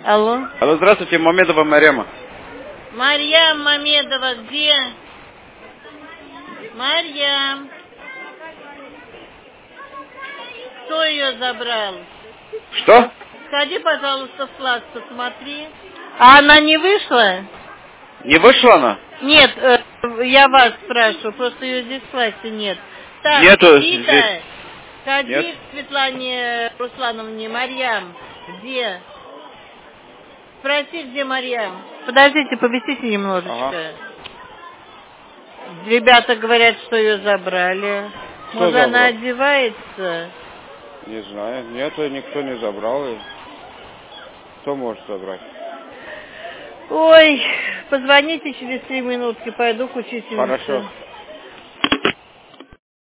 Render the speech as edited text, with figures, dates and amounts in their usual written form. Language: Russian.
Алло. Алло, здравствуйте, Мамедова Марьяма. Марьям Мамедова, где? Марьям. Кто ее забрал? Что? Сходи, пожалуйста, в класс, посмотри. А она не вышла? Не вышла она? Нет, я вас спрашиваю, просто ее здесь в классе нет. Так, Нету Вита, здесь. ходи Нет. к Светлане Руслановне. Марьям, где? Спроси, где Марьям. Подождите, повисите немножечко. Ага. Ребята говорят, что ее забрали. Кто Может, забрал? она одевается? Не знаю. Нет, никто не забрал ее. Кто может забрать? Ой, позвоните через 3 минутки, пойду к учительнице. Хорошо.